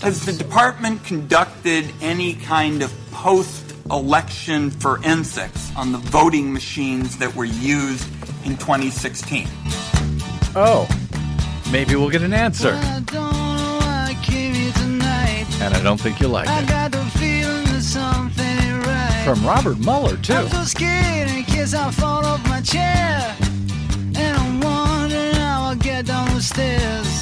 Has the department conducted any kind of post-election forensics on the voting machines that were used in 2016? Oh, maybe we'll get an answer. And I don't think you'll like it. From Robert Mueller, too. I'm so scared in case I fall off my chair. And I'm wondering how I'll get down the stairs.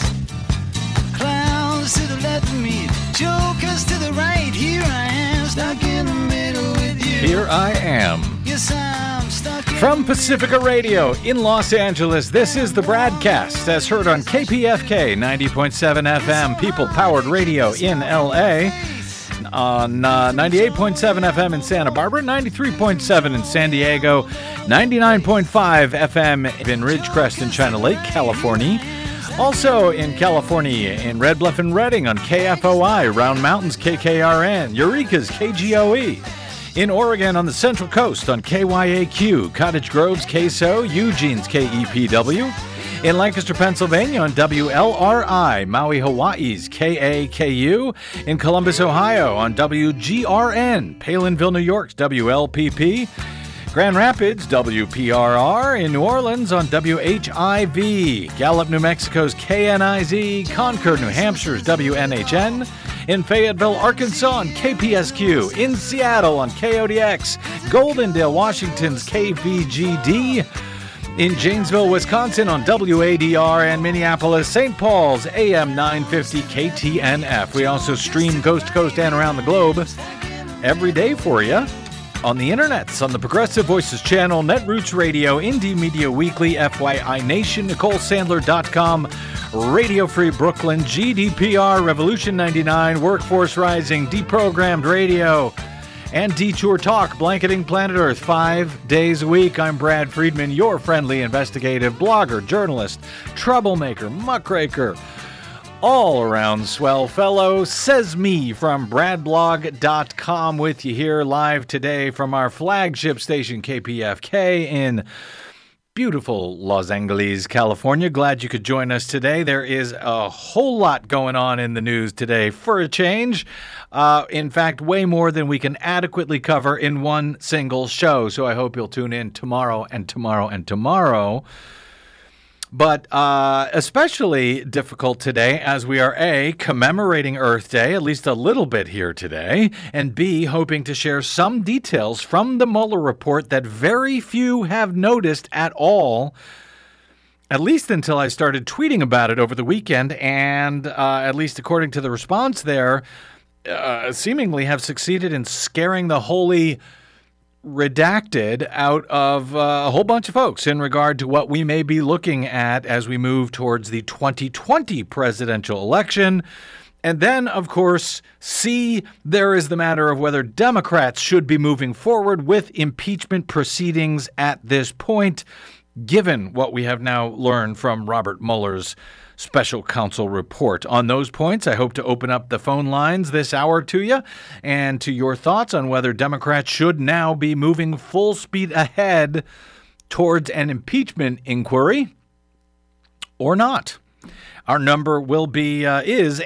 Clowns to the left of me, jokers to the right. Here I am, stuck in the middle with you. Here I am. Yes, I'm stuck in From Pacifica Radio in Los Angeles, this is the Bradcast, as heard on KPFK 90.7 FM, people-powered radio in L.A., on 98.7 FM in Santa Barbara, 93.7 in San Diego, 99.5 FM in Ridgecrest and China Lake, California. Also in California, in Red Bluff and Redding on KFOI, Round Mountains KKRN, Eureka's KGOE. In Oregon on the Central Coast on KYAQ, Cottage Grove's KSO, Eugene's KEPW. In Lancaster, Pennsylvania on WLRI, Maui, Hawaii's KAKU. In Columbus, Ohio on WGRN, Palinville, New York's WLPP. Grand Rapids, WPRR. In New Orleans on WHIV. Gallup, New Mexico's KNIZ. Concord, New Hampshire's WNHN. In Fayetteville, Arkansas on KPSQ. In Seattle on KODX. Goldendale, Washington's KVGD. In Janesville, Wisconsin on WADR, and Minneapolis, St. Paul's AM 950 KTNF. We also stream coast to coast and around the globe every day for you on the internets, on the Progressive Voices channel, Netroots Radio, Indie Media Weekly, FYI Nation, NicoleSandler.com, Radio Free Brooklyn, GDPR, Revolution 99, Workforce Rising, Deprogrammed Radio, and Detour Talk, blanketing planet Earth 5 days a week. I'm Brad Friedman, your friendly investigative blogger, journalist, troublemaker, muckraker, all-around swell fellow, says me from bradblog.com, with you here live today from our flagship station KPFK in beautiful Los Angeles, California. Glad you could join us today. There is a whole lot going on in the news today for a change. In fact, way more than we can adequately cover in one single show. So I hope you'll tune in tomorrow and tomorrow and tomorrow. But especially difficult today as we are A, commemorating Earth Day, at least a little bit here today, and B, hoping to share some details from the Mueller report that very few have noticed at all, at least until I started tweeting about it over the weekend, and at least according to the response there, seemingly have succeeded in scaring the holy redacted out of a whole bunch of folks in regard to what we may be looking at as we move towards the 2020 presidential election. And then, of course, C, there is the matter of whether Democrats should be moving forward with impeachment proceedings at this point, given what we have now learned from Robert Mueller's special counsel report. On those points, I hope to open up the phone lines this hour to you and to your thoughts on whether Democrats should now be moving full speed ahead towards an impeachment inquiry or not. Our number will be, is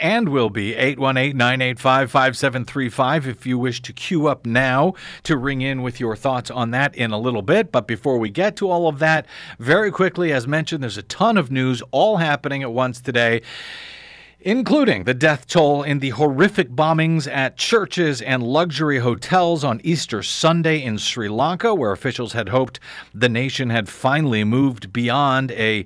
818-985-5735 if you wish to queue up now to ring in with your thoughts on that in a little bit. But before we get to all of that, very quickly, as mentioned, there's a ton of news all happening at once today, including the death toll in the horrific bombings at churches and luxury hotels on Easter Sunday in Sri Lanka, where officials had hoped the nation had finally moved beyond a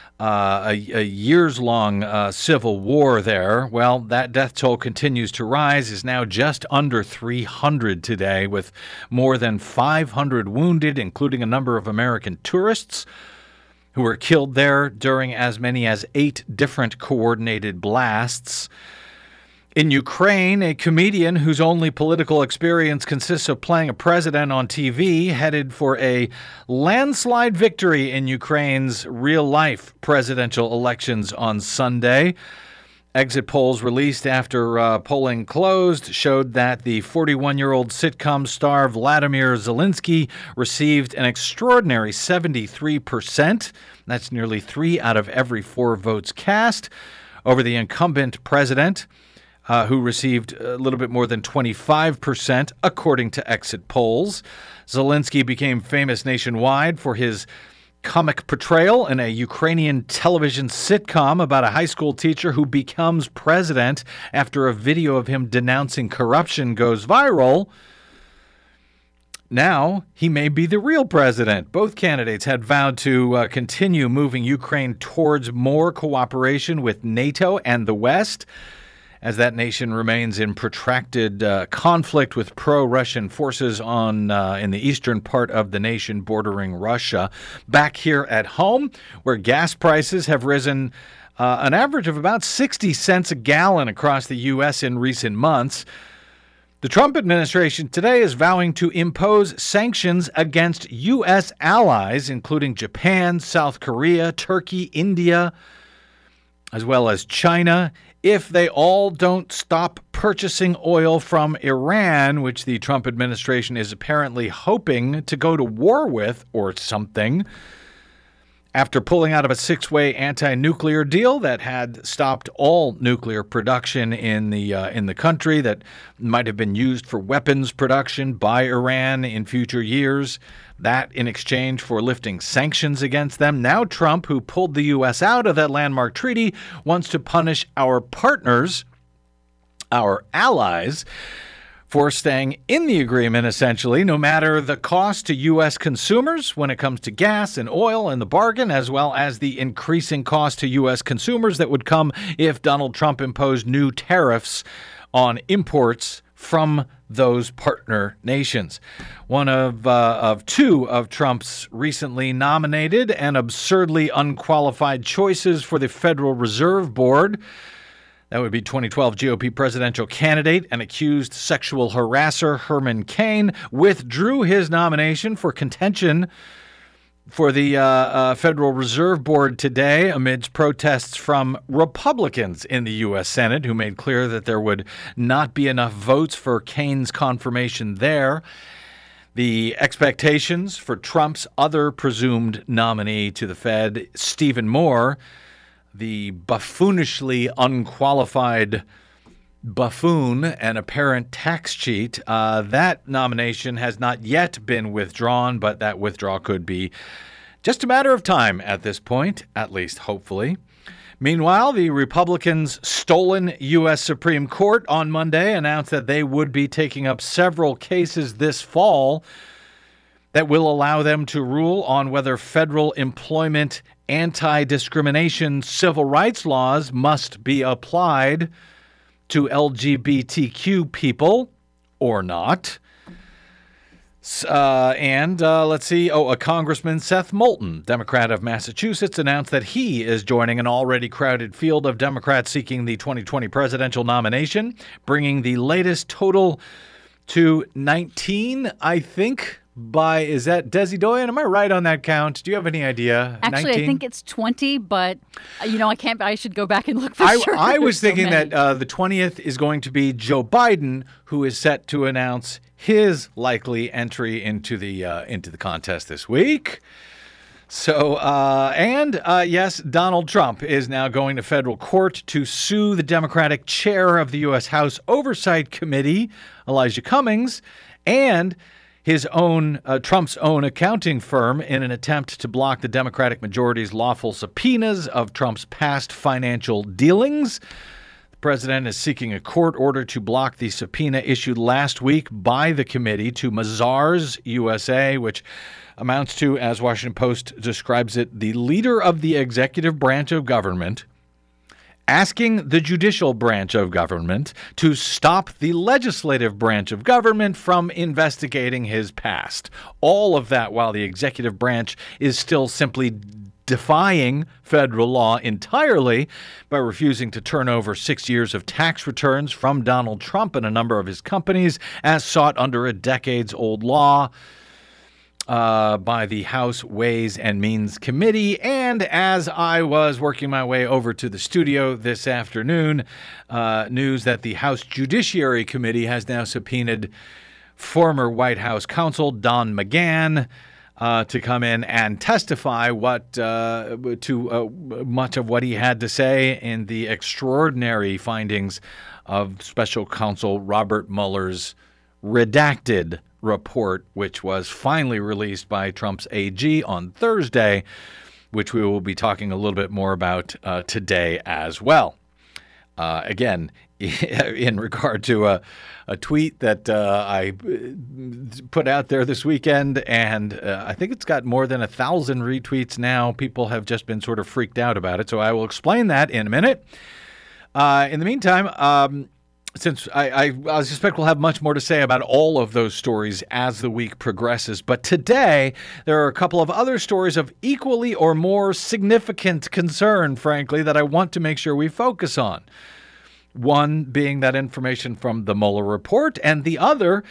years-long civil war there. Well, that death toll continues to rise, is now just under 300 today, with more than 500 wounded, including a number of American tourists who were killed there during as many as 8 different coordinated blasts. In Ukraine, a comedian whose only political experience consists of playing a president on TV headed for a landslide victory in Ukraine's real-life presidential elections on Sunday. Exit polls released after polling closed showed that the 41-year-old sitcom star Vladimir Zelensky received an extraordinary 73%. That's nearly 3 out of every 4 votes cast over the incumbent president. who received a little bit more than 25%, according to exit polls. Zelensky became famous nationwide for his comic portrayal in a Ukrainian television sitcom about a high school teacher who becomes president after a video of him denouncing corruption goes viral. Now, he may be the real president. Both candidates had vowed to continue moving Ukraine towards more cooperation with NATO and the West, as that nation remains in protracted conflict with pro-Russian forces in the eastern part of the nation bordering Russia. Back here at home, where gas prices have risen an average of about 60 cents a gallon across the U.S. in recent months, the Trump administration today is vowing to impose sanctions against U.S. allies, including Japan, South Korea, Turkey, India, as well as China, if they all don't stop purchasing oil from Iran, which the Trump administration is apparently hoping to go to war with or something, after pulling out of a six-way anti-nuclear deal that had stopped all nuclear production in the country that might have been used for weapons production by Iran in future years. That in exchange for lifting sanctions against them. Now Trump, who pulled the U.S. out of that landmark treaty, wants to punish our partners, our allies, for staying in the agreement, essentially, no matter the cost to U.S. consumers when it comes to gas and oil in the bargain, as well as the increasing cost to U.S. consumers that would come if Donald Trump imposed new tariffs on imports from those partner nations. One of two of Trump's recently nominated and absurdly unqualified choices for the Federal Reserve Board, that would be 2012 GOP presidential candidate and accused sexual harasser Herman Cain, withdrew his nomination for contention for the Federal Reserve Board today amidst protests from Republicans in the U.S. Senate, who made clear that there would not be enough votes for Cain's confirmation there. The expectations for Trump's other presumed nominee to the Fed, Stephen Moore, the buffoonishly unqualified buffoon and apparent tax cheat, that nomination has not yet been withdrawn, but that withdrawal could be just a matter of time at this point, at least hopefully. Meanwhile, the Republicans' stolen U.S. Supreme Court on Monday announced that they would be taking up several cases this fall that will allow them to rule on whether federal employment anti-discrimination civil rights laws must be applied to LGBTQ people or not. Let's see. A Congressman, Seth Moulton, Democrat of Massachusetts, announced that he is joining an already crowded field of Democrats seeking the 2020 presidential nomination, bringing the latest total to 19, I think. Is that Desi Doyen? Am I right on that count? Do you have any idea? Actually, 19? I think it's 20, but I should go back and look for sure. I was thinking that the 20th is going to be Joe Biden, who is set to announce his likely entry into the contest this week. So, yes, Donald Trump is now going to federal court to sue the Democratic chair of the U.S. House Oversight Committee, Elijah Cummings, and his own Trump's own accounting firm in an attempt to block the Democratic majority's lawful subpoenas of Trump's past financial dealings. The president is seeking a court order to block the subpoena issued last week by the committee to Mazars USA, which amounts to, as Washington Post describes it, the leader of the executive branch of government asking the judicial branch of government to stop the legislative branch of government from investigating his past. All of that while the executive branch is still simply defying federal law entirely by refusing to turn over 6 years of tax returns from Donald Trump and a number of his companies as sought under a decades-old law by the House Ways and Means Committee. And as I was working my way over to the studio this afternoon, news that the House Judiciary Committee has now subpoenaed former White House counsel Don McGahn to come in and testify to much of what he had to say in the extraordinary findings of Special Counsel Robert Mueller's redacted report, which was finally released by Trump's AG on Thursday, which we will be talking a little bit more about today as well. Again, in regard to a tweet that I put out there this weekend, and I think it's got more than 1,000 retweets now. People have just been sort of freaked out about it, so I will explain that in a minute. In the meantime, since I suspect we'll have much more to say about all of those stories as the week progresses, but today there are a couple of other stories of equally or more significant concern, frankly, that I want to make sure we focus on. One being that information from the Mueller report, and the other,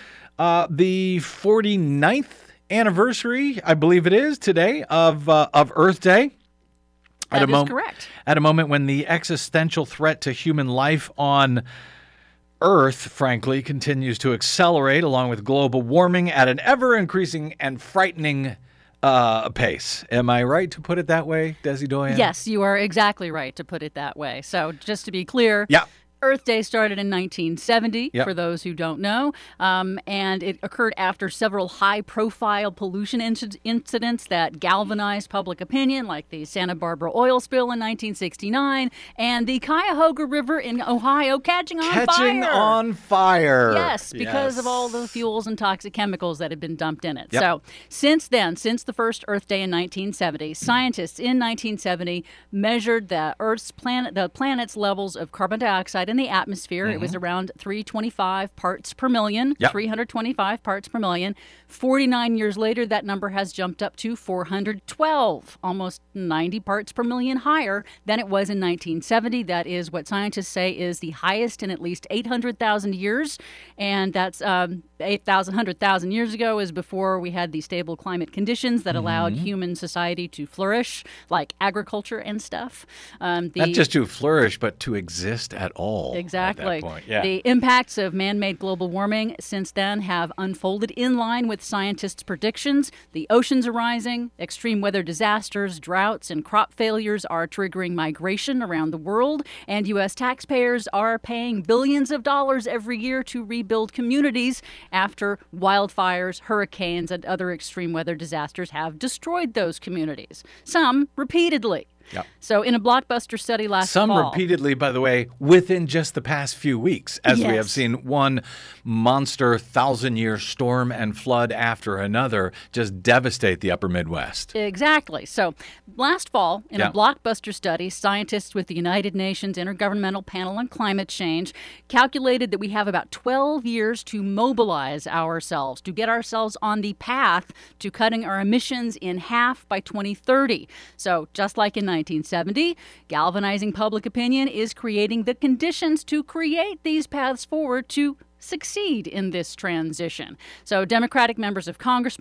the 49th anniversary, I believe it is today, of Earth Day. That is correct. At a moment when the existential threat to human life on Earth, frankly, continues to accelerate along with global warming at an ever-increasing and frightening pace. Am I right to put it that way, Desi Doyen? Yes, you are exactly right to put it that way. So just to be clear, yeah. Earth Day started in 1970, Yep. for those who don't know, and it occurred after several high-profile pollution incidents that galvanized public opinion, like the Santa Barbara oil spill in 1969 and the Cuyahoga River in Ohio catching on fire. Yes, because of all the fuels and toxic chemicals that had been dumped in it. Yep. So since then, since the first Earth Day in 1970, scientists in 1970 measured the planet's levels of carbon dioxide in the atmosphere. It was around 325 parts per million, Yep. 325 parts per million. 49 years later, that number has jumped up to 412, almost 90 parts per million higher than it was in 1970. That is what scientists say is the highest in at least 800,000 years. And that's 100,000 years ago is before we had the stable climate conditions that allowed human society to flourish, like agriculture and stuff. Not just to flourish, but to exist at all. Exactly. At that point. Yeah. The impacts of man-made global warming since then have unfolded in line with scientists' predictions. The oceans are rising, extreme weather disasters, droughts, and crop failures are triggering migration around the world, and U.S. taxpayers are paying billions of dollars every year to rebuild communities after wildfires, hurricanes, and other extreme weather disasters have destroyed those communities, some repeatedly. Yep. So in a blockbuster study last Some fall... repeatedly, by the way, within just the past few weeks, as we Yes. have seen one monster 1,000-year storm and flood after another just devastate the upper Midwest. Exactly. So last fall, in Yeah. a blockbuster study, scientists with the United Nations Intergovernmental Panel on Climate Change calculated that we have about 12 years to mobilize ourselves, to get ourselves on the path to cutting our emissions in half by 2030. So just like in 1970, galvanizing public opinion is creating the conditions to create these paths forward to succeed in this transition. So Democratic members of Congress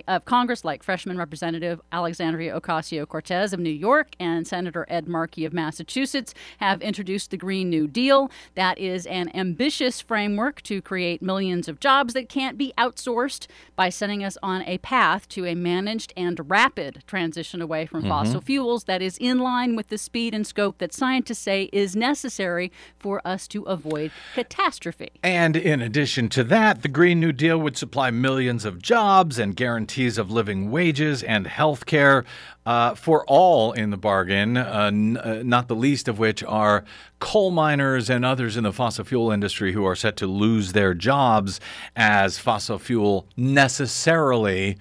like freshman Representative Alexandria Ocasio-Cortez of New York and Senator Ed Markey of Massachusetts have introduced the Green New Deal. That is an ambitious framework to create millions of jobs that can't be outsourced by setting us on a path to a managed and rapid transition away from fossil fuels that is in line with the speed and scope that scientists say is necessary for us to avoid catastrophe. And in addition to that, the Green New Deal would supply millions of jobs and guarantees of living wages and health care for all in the bargain, not the least of which are coal miners and others in the fossil fuel industry who are set to lose their jobs as fossil fuel necessarily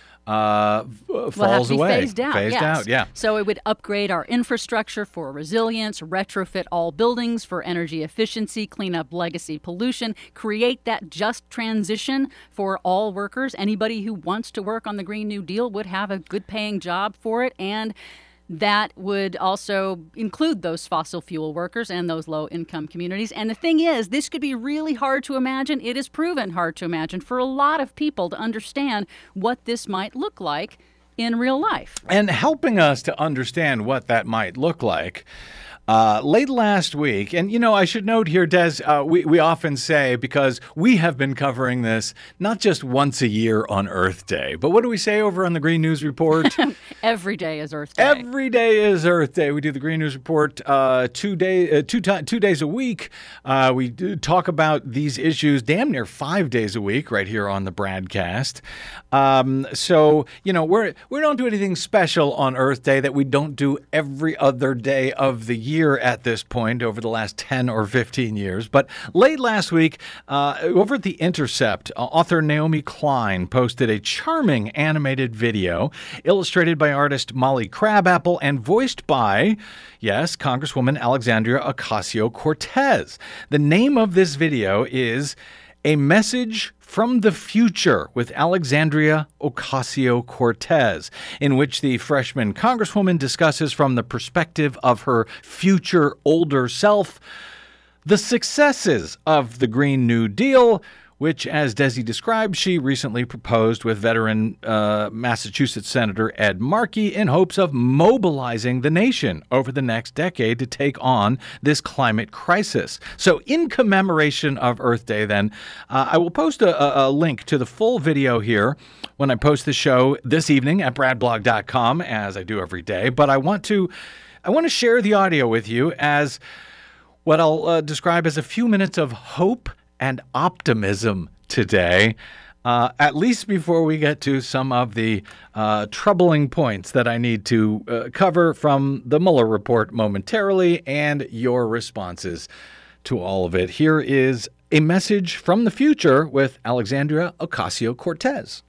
falls away. Phased out. Phased out, yeah. So it would upgrade our infrastructure for resilience, retrofit all buildings for energy efficiency, clean up legacy pollution, create that just transition for all workers. Anybody who wants to work on the Green New Deal would have a good paying job for it, and that would also include those fossil fuel workers and those low-income communities. And the thing is, this could be really hard to imagine. It is proven hard to imagine for a lot of people to understand what this might look like in real life. And helping us to understand what that might look like, Late last week, and I should note here, Des, we often say, because we have been covering this not just once a year on Earth Day, but what do we say over on the Green News Report? Every day is Earth Day. Every day is Earth Day. We do the Green News Report 2 days a week. We do talk about these issues damn near 5 days a week right here on the Bradcast. So, we don't do anything special on Earth Day that we don't do every other day of the year at this point over the last 10 or 15 years. But late last week, over at The Intercept, author Naomi Klein posted a charming animated video illustrated by artist Molly Crabapple and voiced by, yes, Congresswoman Alexandria Ocasio-Cortez. The name of this video is A Message from the Future with Alexandria Ocasio-Cortez, in which the freshman congresswoman discusses from the perspective of her future older self the successes of the Green New Deal, which, as Desi described, she recently proposed with veteran Massachusetts Senator Ed Markey in hopes of mobilizing the nation over the next decade to take on this climate crisis. So in commemoration of Earth Day, then, I will post a link to the full video here when I post the show this evening at bradblog.com, as I do every day. But I want to share the audio with you as what I'll describe as a few minutes of hope and optimism today, at least before we get to some of the troubling points that I need to cover from the Mueller report momentarily and your responses to all of it. Here is A Message from the Future with Alexandria Ocasio-Cortez.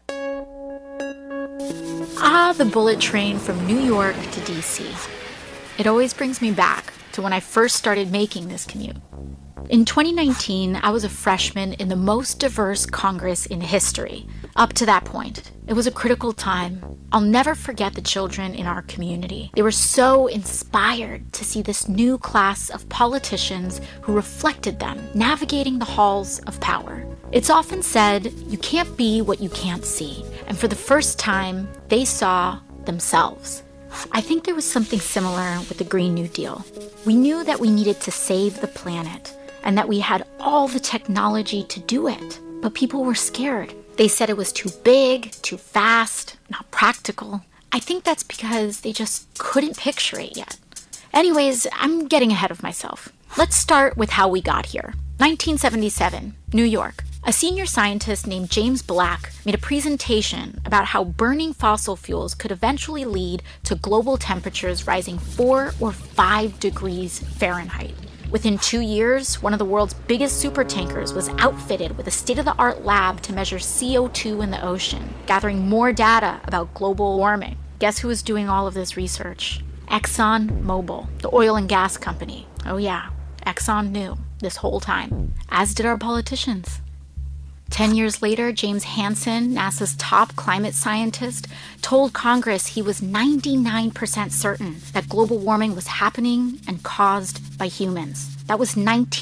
The bullet train from New York to D.C. It always brings me back to when I first started making this commute. In 2019, I was a freshman in the most diverse Congress in history. Up to that point, it was a critical time. I'll never forget the children in our community. They were so inspired to see this new class of politicians who reflected them, navigating the halls of power. It's often said, you can't be what you can't see. And for the first time, they saw themselves. I think there was something similar with the Green New Deal. We knew that we needed to save the planet, and that we had all the technology to do it. But people were scared. They said it was too big, too fast, not practical. I think that's because they just couldn't picture it yet. Anyways, I'm getting ahead of myself. Let's start with how we got here. 1977, New York. A senior scientist named James Black made a presentation about how burning fossil fuels could eventually lead to global temperatures rising 4 or 5 degrees Fahrenheit. Within 2 years, one of the world's biggest supertankers was outfitted with a state-of-the-art lab to measure CO2 in the ocean, gathering more data about global warming. Guess who was doing all of this research? ExxonMobil, the oil and gas company. Oh yeah, Exxon knew this whole time, as did our politicians. 10 years later, James Hansen, NASA's top climate scientist, told Congress he was 99% certain that global warming was happening and caused by humans. That was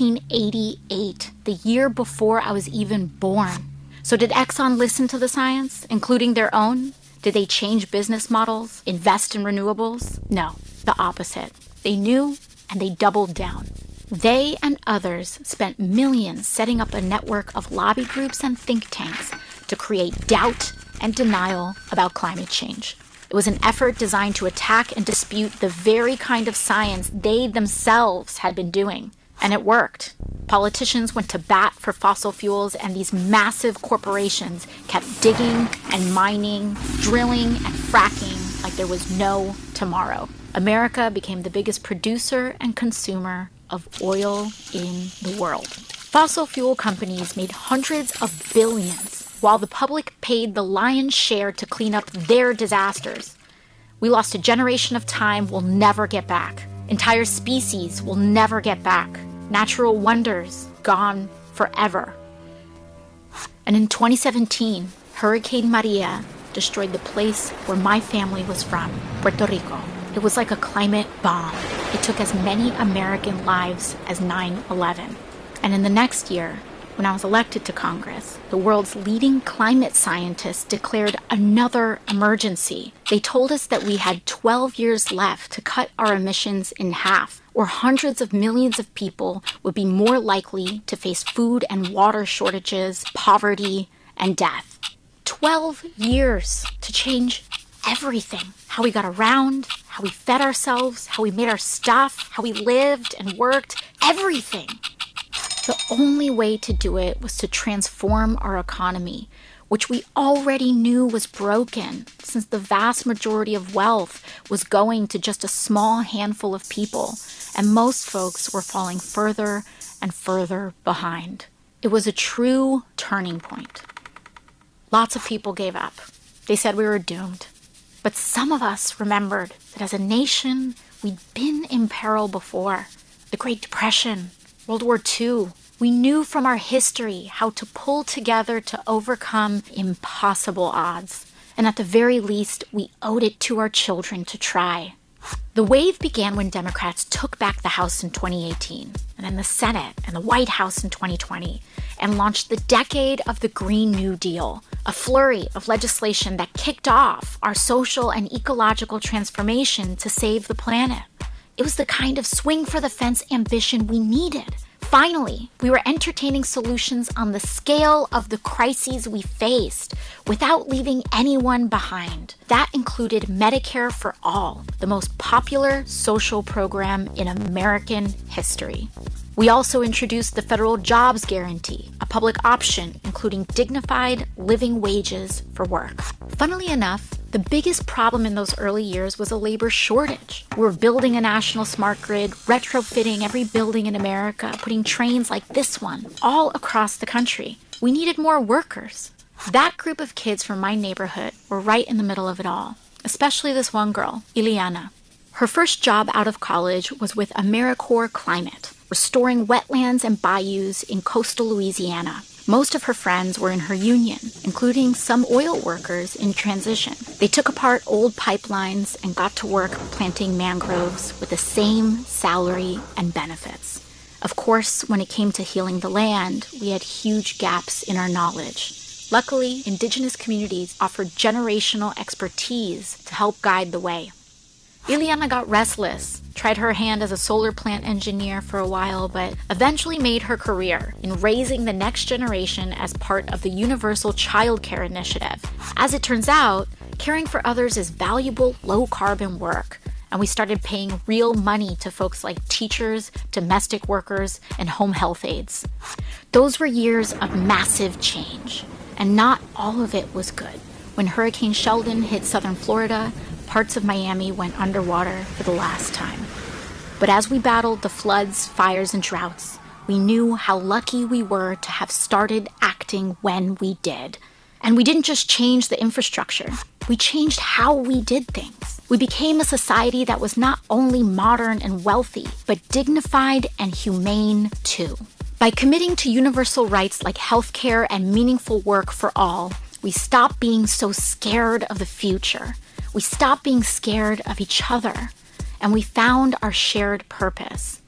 1988, the year before I was even born. So did Exxon listen to the science, including their own? Did they change business models, invest in renewables? No, the opposite. They knew and they doubled down. They and others spent millions setting up a network of lobby groups and think tanks to create doubt and denial about climate change. It was an effort designed to attack and dispute the very kind of science they themselves had been doing. And it worked. Politicians went to bat for fossil fuels, and these massive corporations kept digging and mining, drilling and fracking like there was no tomorrow. America became the biggest producer and consumer of oil in the world. Fossil fuel companies made hundreds of billions, while the public paid the lion's share to clean up their disasters. We lost a generation of time we'll never get back. Entire species will never get back. Natural wonders gone forever. And in 2017, Hurricane Maria destroyed the place where my family was from, Puerto Rico. It was like a climate bomb. It took as many American lives as 9/11. And in the next year, when I was elected to Congress, the world's leading climate scientists declared another emergency. They told us that we had 12 years left to cut our emissions in half, or hundreds of millions of people would be more likely to face food and water shortages, poverty, and death. 12 years to change everything. How we got around, how we fed ourselves, how we made our stuff, how we lived and worked, everything. The only way to do it was to transform our economy, which we already knew was broken, since the vast majority of wealth was going to just a small handful of people, and most folks were falling further and further behind. It was a true turning point. Lots of people gave up. They said we were doomed. But some of us remembered that as a nation, we'd been in peril before. The Great Depression, World War II. We knew from our history how to pull together to overcome impossible odds. And at the very least, we owed it to our children to try. The wave began when Democrats took back the House in 2018, and then the Senate and the White House in 2020, and launched the decade of the Green New Deal, a flurry of legislation that kicked off our social and ecological transformation to save the planet. It was the kind of swing-for-the-fence ambition we needed. Finally, we were entertaining solutions on the scale of the crises we faced without leaving anyone behind. That included Medicare for All, the most popular social program in American history. We also introduced the Federal Jobs Guarantee, a public option including dignified living wages for work. Funnily enough, the biggest problem in those early years was a labor shortage. We were building a national smart grid, retrofitting every building in America, putting trains like this one all across the country. We needed more workers. That group of kids from my neighborhood were right in the middle of it all, especially this one girl, Ileana. Her first job out of college was with AmeriCorps Climate, restoring wetlands and bayous in coastal Louisiana. Most of her friends were in her union, including some oil workers in transition. They took apart old pipelines and got to work planting mangroves with the same salary and benefits. Of course, when it came to healing the land, we had huge gaps in our knowledge. Luckily, indigenous communities offered generational expertise to help guide the way. Ileana got restless, tried her hand as a solar plant engineer for a while, but eventually made her career in raising the next generation as part of the Universal Child Care Initiative. As it turns out, caring for others is valuable, low-carbon work, and we started paying real money to folks like teachers, domestic workers, and home health aides. Those were years of massive change, and not all of it was good. When Hurricane Sheldon hit southern Florida, parts of Miami went underwater for the last time. But as we battled the floods, fires, and droughts, we knew how lucky we were to have started acting when we did. And we didn't just change the infrastructure, we changed how we did things. We became a society that was not only modern and wealthy, but dignified and humane too. By committing to universal rights like healthcare and meaningful work for all, we stopped being so scared of the future. We stopped being scared of each other, and we found our shared purpose.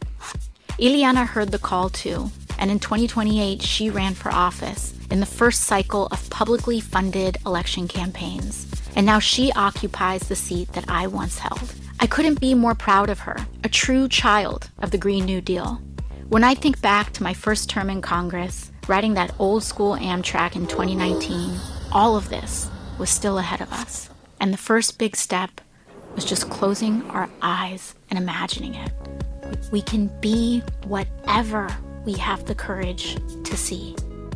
Ileana heard the call too, and in 2028, she ran for office in the first cycle of publicly funded election campaigns. And now she occupies the seat that I once held. I couldn't be more proud of her, a true child of the Green New Deal. When I think back to my first term in Congress, riding that old school Amtrak in 2019, all of this was still ahead of us. And the first big step was just closing our eyes and imagining it. We can be whatever we have the courage to see.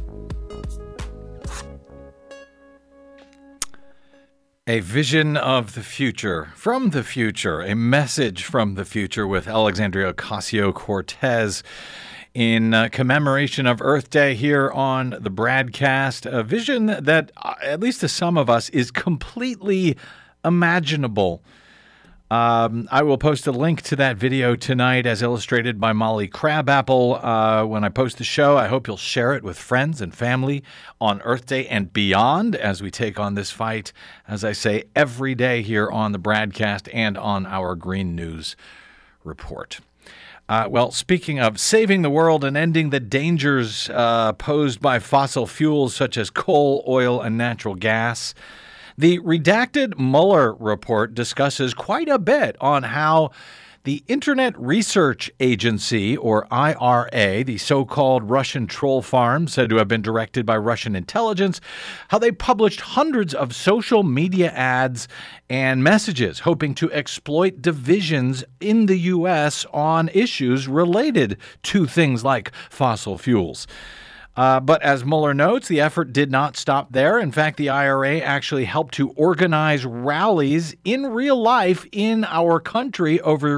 A vision of the future, from the future, a message from the future with Alexandria Ocasio-Cortez in commemoration of Earth Day here on the BradCast. A vision that, at least to some of us, is completely imaginable. I will post a link to that video tonight as illustrated by Molly Crabapple. When I post the show, I hope you'll share it with friends and family on Earth Day and beyond as we take on this fight, as I say, every day here on the BradCast and on our Green News Report. Well, speaking of saving the world and ending the dangers posed by fossil fuels such as coal, oil, and natural gas, the redacted Mueller report discusses quite a bit on how the Internet Research Agency, or IRA, the so-called Russian troll farm said to have been directed by Russian intelligence, how they published hundreds of social media ads and messages hoping to exploit divisions in the U.S. on issues related to things like fossil fuels. But as Mueller notes, the effort did not stop there. In fact, the IRA actually helped to organize rallies in real life in our country over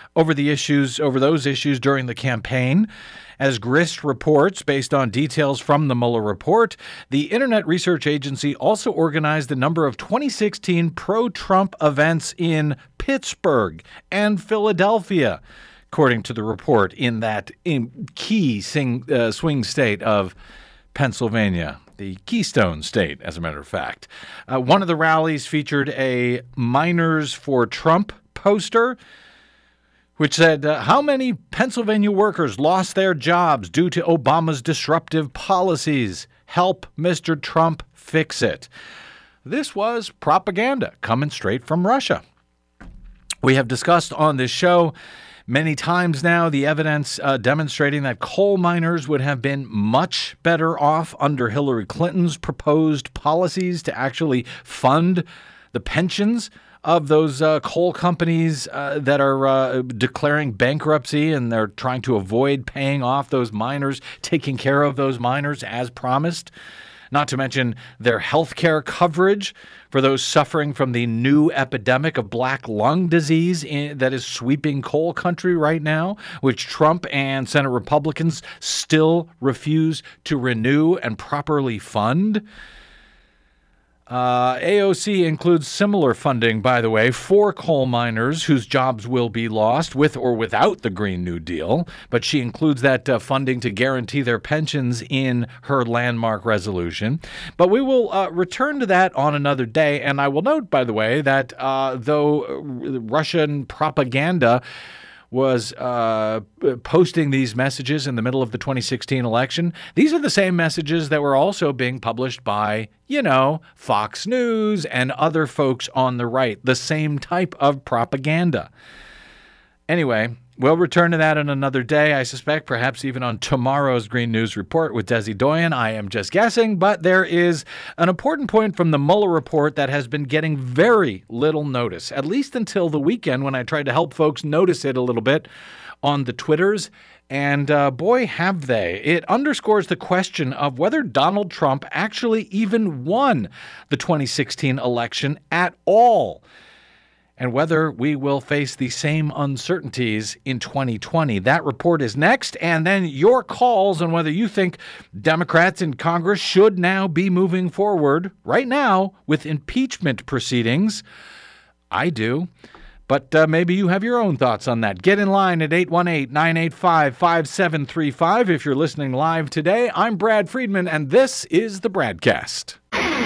those issues during the campaign. As Grist reports, based on details from the Mueller report, the Internet Research Agency also organized a number of 2016 pro-Trump events in Pittsburgh and Philadelphia, according to the report, in that key swing state of Pennsylvania, the Keystone State, as a matter of fact. One of the rallies featured a Miners for Trump poster, which said, how many Pennsylvania workers lost their jobs due to Obama's disruptive policies? Help Mr. Trump fix it. This was propaganda coming straight from Russia. We have discussed on this show many times now the evidence demonstrating that coal miners would have been much better off under Hillary Clinton's proposed policies to actually fund the pensions of those coal companies that are declaring bankruptcy, and they're trying to avoid paying off those miners, taking care of those miners as promised. Not to mention their health care coverage for those suffering from the new epidemic of black lung disease that is sweeping coal country right now, which Trump and Senate Republicans still refuse to renew and properly fund. AOC includes similar funding, by the way, for coal miners whose jobs will be lost with or without the Green New Deal. But she includes that funding to guarantee their pensions in her landmark resolution. But we will return to that on another day. And I will note, by the way, that though Russian propaganda was posting these messages in the middle of the 2016 election, these are the same messages that were also being published by, Fox News and other folks on the right, the same type of propaganda. Anyway, we'll return to that in another day, I suspect, perhaps even on tomorrow's Green News Report with Desi Doyen. I am just guessing, but there is an important point from the Mueller report that has been getting very little notice, at least until the weekend when I tried to help folks notice it a little bit on the Twitters. And boy, have they. It underscores the question of whether Donald Trump actually even won the 2016 election at all, and whether we will face the same uncertainties in 2020. That report is next, and then your calls on whether you think Democrats in Congress should now be moving forward right now with impeachment proceedings. I do. But maybe you have your own thoughts on that. Get in line at 818-985-5735 if you're listening live today. I'm Brad Friedman, and this is the Bradcast.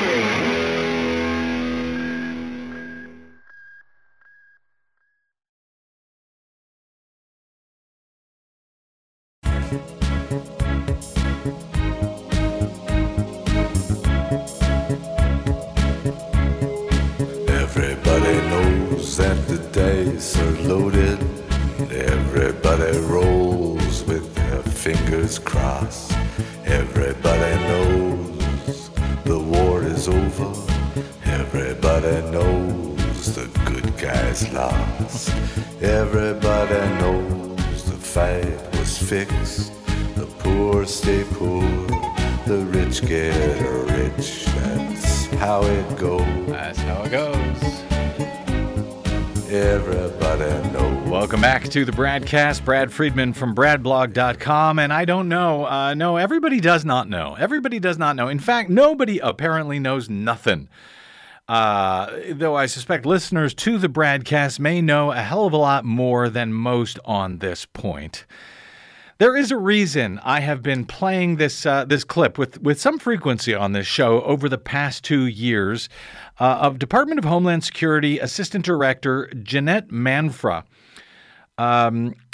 Everybody knows that the dice are loaded. Everybody rolls with their fingers crossed. Everybody knows the war is over. Everybody knows the good guys lost. Everybody knows the fight was fixed. The poor stay poor, the rich get rich. That's how it goes. That's how it goes. Everybody knows. Welcome back to the Bradcast. Brad Friedman from BradBlog.com. And I don't know. No, everybody does not know. Everybody does not know. In fact, nobody apparently knows nothing. Though I suspect listeners to the Bradcast may know a hell of a lot more than most on this point. There is a reason I have been playing this clip with some frequency on this show over the past 2 years of Department of Homeland Security Assistant Director Jeanette Manfra.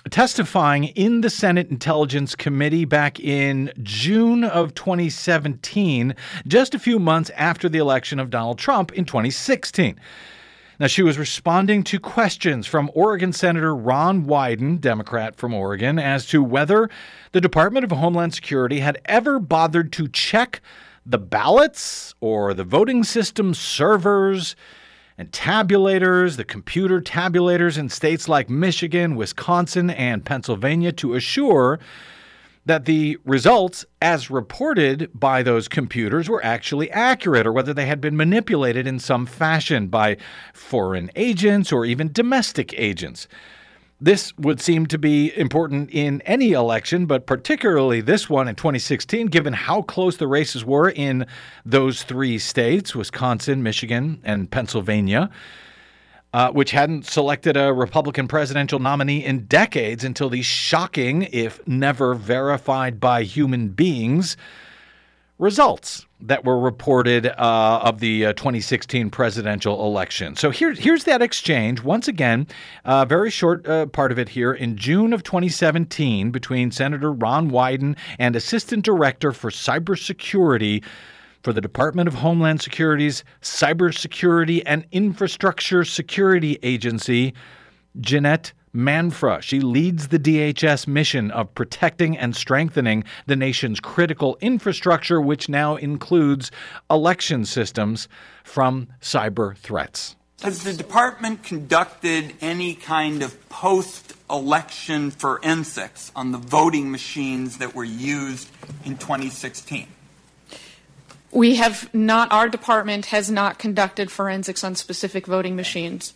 testifying in the Senate Intelligence Committee back in June of 2017, just a few months after the election of Donald Trump in 2016. Now, she was responding to questions from Oregon Senator Ron Wyden, Democrat from Oregon, as to whether the Department of Homeland Security had ever bothered to check the ballots or the voting system servers and tabulators, the computer tabulators in states like Michigan, Wisconsin, and Pennsylvania to assure that the results as reported by those computers were actually accurate, or whether they had been manipulated in some fashion by foreign agents or even domestic agents. This would seem to be important in any election, but particularly this one in 2016, given how close the races were in those three states, Wisconsin, Michigan, and Pennsylvania, which hadn't selected a Republican presidential nominee in decades until these shocking, if never verified by human beings, results that were reported of the 2016 presidential election. So here's that exchange. Once again, a very short part of it here in June of 2017 between Senator Ron Wyden and Assistant Director for Cybersecurity for the Department of Homeland Security's Cybersecurity and Infrastructure Security Agency, Jeanette Manfra. She leads the DHS mission of protecting and strengthening the nation's critical infrastructure, which now includes election systems, from cyber threats. Has the department conducted any kind of post-election forensics on the voting machines that were used in 2016? We have not, our department has not conducted forensics on specific voting machines.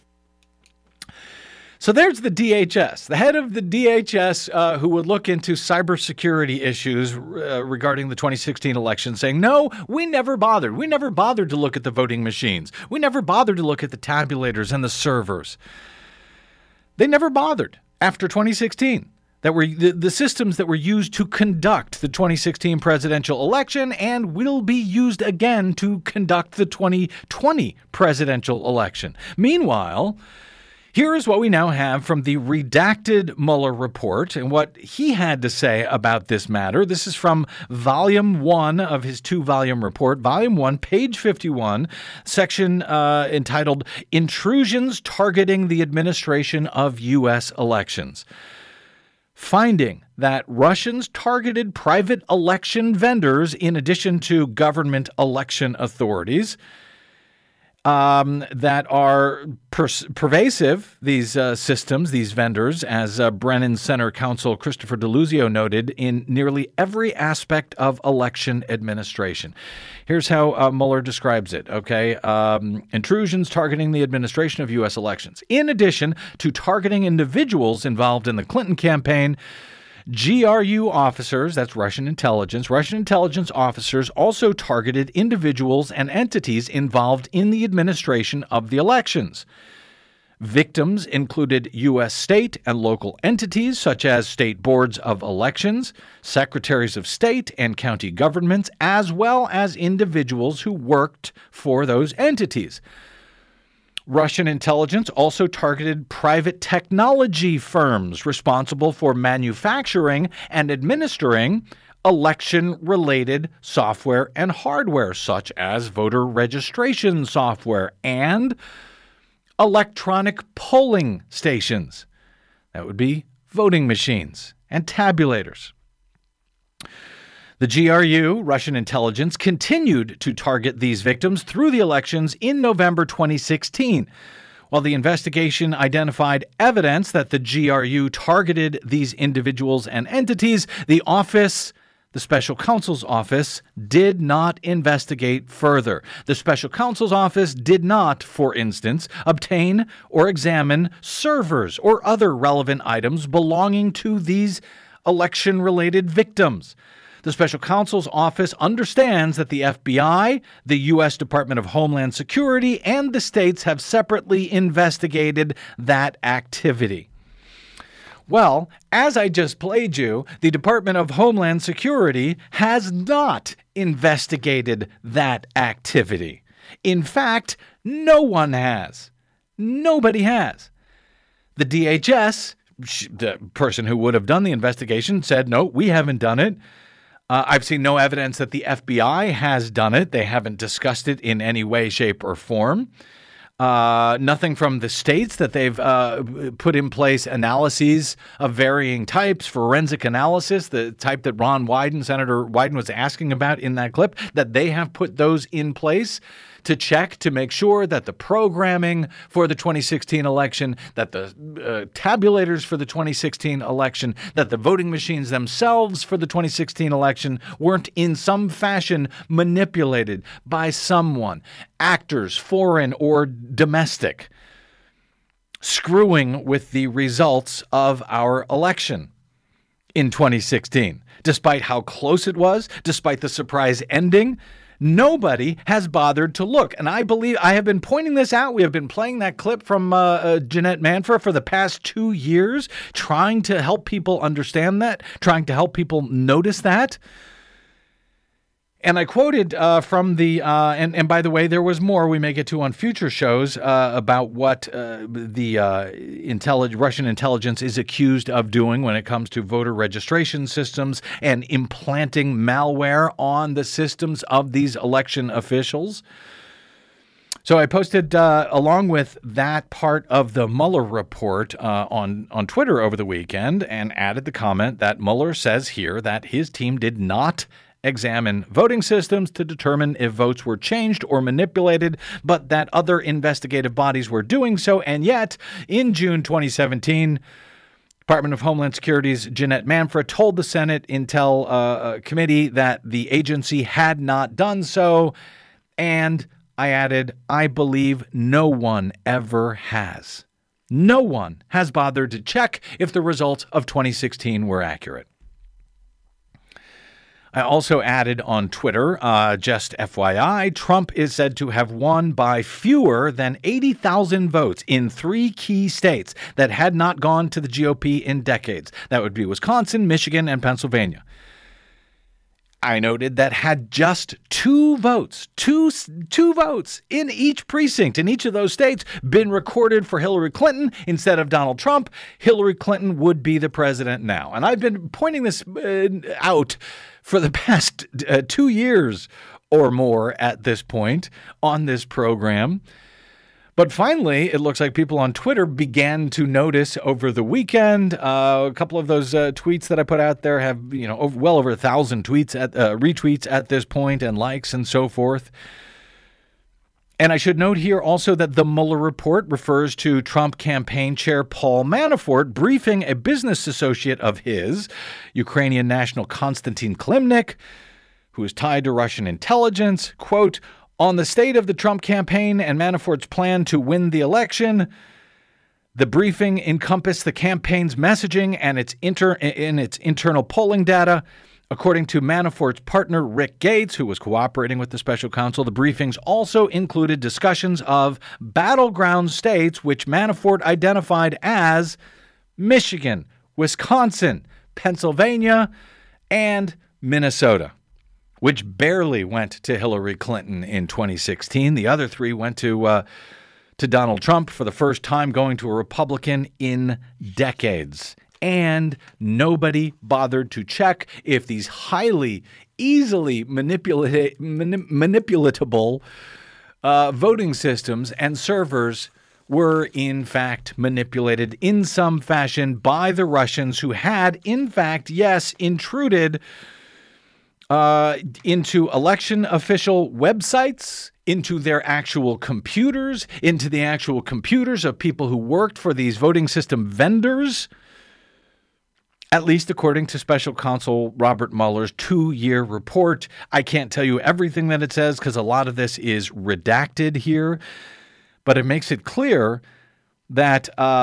So there's the DHS, the head of the DHS who would look into cybersecurity issues regarding the 2016 election, saying, no, we never bothered. We never bothered to look at the voting machines. We never bothered to look at the tabulators and the servers. They never bothered after 2016. That were the systems that were used to conduct the 2016 presidential election and will be used again to conduct the 2020 presidential election. Meanwhile, here is what we now have from the redacted Mueller report and what he had to say about this matter. This is from Volume 1 of his 2-volume report. Volume 1, page 51, section entitled Intrusions Targeting the Administration of U.S. Elections. Finding that Russians targeted private election vendors in addition to government election authorities that are pervasive, these systems, these vendors, as Brennan Center counsel Christopher DeLuzio noted, in nearly every aspect of election administration. Here's how Mueller describes it, okay? Intrusions targeting the administration of U.S. elections. In addition to targeting individuals involved in the Clinton campaign, GRU officers, that's Russian intelligence officers also targeted individuals and entities involved in the administration of the elections. Victims included U.S. state and local entities such as state boards of elections, secretaries of state and county governments, as well as individuals who worked for those entities. Russian intelligence also targeted private technology firms responsible for manufacturing and administering election-related software and hardware, such as voter registration software and electronic polling stations. That would be voting machines and tabulators. The GRU, Russian intelligence, continued to target these victims through the elections in November 2016. While the investigation identified evidence that the GRU targeted these individuals and entities, the Special Counsel's Office did not investigate further. The Special Counsel's Office did not, for instance, obtain or examine servers or other relevant items belonging to these election-related victims. The Special Counsel's Office understands that the FBI, the U.S. Department of Homeland Security, and the states have separately investigated that activity. Well, as I just played you, the Department of Homeland Security has not investigated that activity. In fact, no one has. Nobody has. The DHS the person who would have done the investigation said, no, we haven't done it. I've seen no evidence that the FBI has done it. They haven't discussed it in any way, shape, or form. Nothing from the states that they've put in place analyses of varying types, forensic analysis, the type that Senator Wyden was asking about in that clip, that they have put those in place to check to make sure that the programming for the 2016 election, that the tabulators for the 2016 election, that the voting machines themselves for the 2016 election weren't in some fashion manipulated by someone, actors, foreign or domestic, screwing with the results of our election in 2016. Despite how close it was, despite the surprise ending, nobody has bothered to look. And I believe I have been pointing this out. We have been playing that clip from Jeanette Manfra for the past 2 years, trying to help people understand that, trying to help people notice that. And I quoted from the, and by the way, there was more we may get to on future shows about what the Russian intelligence is accused of doing when it comes to voter registration systems and implanting malware on the systems of these election officials. So I posted, along with that part of the Mueller report on Twitter over the weekend, and added the comment that Mueller says here that his team did not examine voting systems to determine if votes were changed or manipulated, but that other investigative bodies were doing so. And yet, in June 2017, Department of Homeland Security's Jeanette Manfra told the Senate Intel Committee that the agency had not done so. And I added, I believe no one ever has. No one has bothered to check if the results of 2016 were accurate. I also added on Twitter, just FYI, Trump is said to have won by fewer than 80,000 votes in 3 key states that had not gone to the GOP in decades. That would be Wisconsin, Michigan, and Pennsylvania. I noted that had just 2 votes in each precinct in each of those states been recorded for Hillary Clinton instead of Donald Trump, Hillary Clinton would be the president now. And I've been pointing this out for the past 2 years or more at this point on this program. But finally, it looks like people on Twitter began to notice over the weekend. A couple of those tweets that I put out there have, well over 1,000 retweets at this point and likes and so forth. And I should note here also that the Mueller report refers to Trump campaign chair Paul Manafort briefing a business associate of his, Ukrainian national Konstantin Klimnik, who is tied to Russian intelligence, quote, on the state of the Trump campaign and Manafort's plan to win the election. The briefing encompassed the campaign's messaging and its internal polling data. According to Manafort's partner, Rick Gates, who was cooperating with the special counsel, the briefings also included discussions of battleground states, which Manafort identified as Michigan, Wisconsin, Pennsylvania, and Minnesota, which barely went to Hillary Clinton in 2016. The other 3 went to Donald Trump, for the first time going to a Republican in decades. And nobody bothered to check if these highly, easily manipulatable voting systems and servers were in fact manipulated in some fashion by the Russians, who had, in fact, yes, intruded into election official websites, into their actual computers, into the actual computers of people who worked for these voting system vendors, at least according to Special Counsel Robert Mueller's 2-year report. I can't tell you everything that it says because a lot of this is redacted here, but it makes it clear that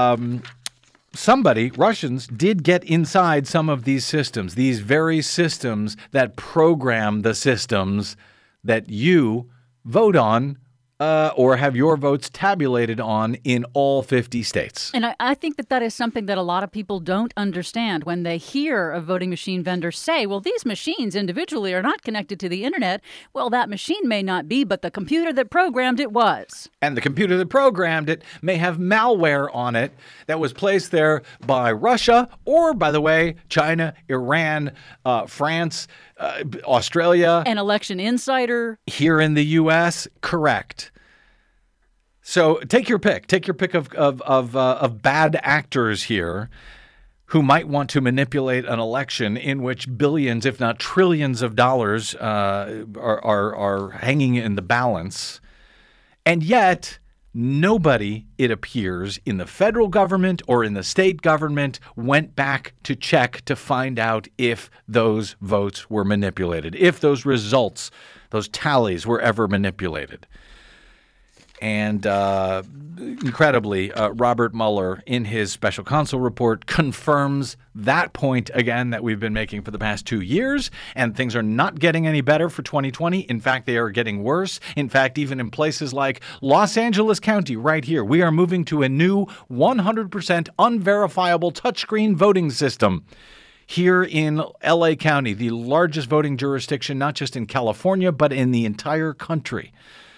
Russians did get inside some of these systems, these very systems that program the systems that you vote on or have your votes tabulated on in all 50 states. And I think that is something that a lot of people don't understand when they hear a voting machine vendor say, well, these machines individually are not connected to the internet. Well, that machine may not be, but the computer that programmed it was. And the computer that programmed it may have malware on it that was placed there by Russia or, by the way, China, Iran, France, Australia. An election insider. Here in the U.S., correct. So take your pick. Take your pick of bad actors here who might want to manipulate an election in which billions, if not trillions of dollars are hanging in the balance. And yet nobody, it appears, in the federal government or in the state government went back to check to find out if those votes were manipulated, if those results, those tallies were ever manipulated. And incredibly, Robert Mueller, in his special counsel report, confirms that point again that we've been making for the past 2 years. And things are not getting any better for 2020. In fact, they are getting worse. In fact, even in places like Los Angeles County right here, we are moving to a new 100% unverifiable touchscreen voting system. Here in LA County, the largest voting jurisdiction, not just in California, but in the entire country.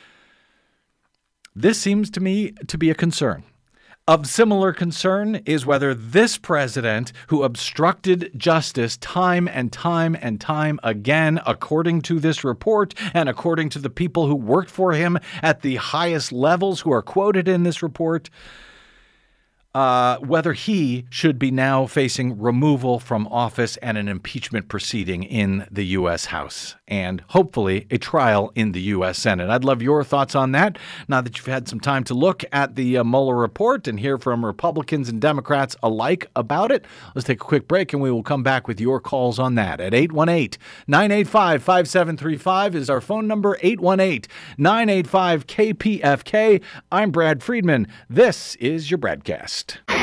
This seems to me to be a concern. Of similar concern is whether this president, who obstructed justice time and time and time again, according to this report and according to the people who worked for him at the highest levels who are quoted in this report, whether he should be now facing removal from office and an impeachment proceeding in the U.S. House and hopefully a trial in the U.S. Senate. I'd love your thoughts on that now that you've had some time to look at the Mueller report and hear from Republicans and Democrats alike about it. Let's take a quick break and we will come back with your calls on that at 818-985-5735 is our phone number, 818-985-KPFK. I'm Brad Friedman. This is your Bradcast.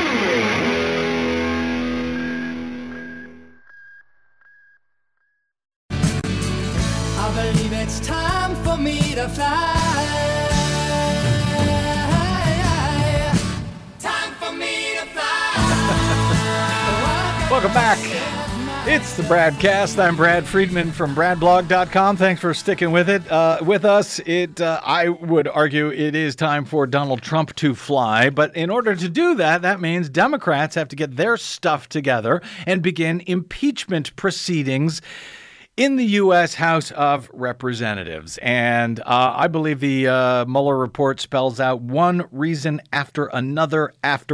I believe it's time for me to fly. Time for me to fly. Welcome back. It's the Bradcast. I'm Brad Friedman from BradBlog.com. Thanks for sticking with it. With us, I would argue it is time for Donald Trump to fly. But in order to do that, that means Democrats have to get their stuff together and begin impeachment proceedings in the U.S. House of Representatives. And I believe the Mueller report spells out one reason after another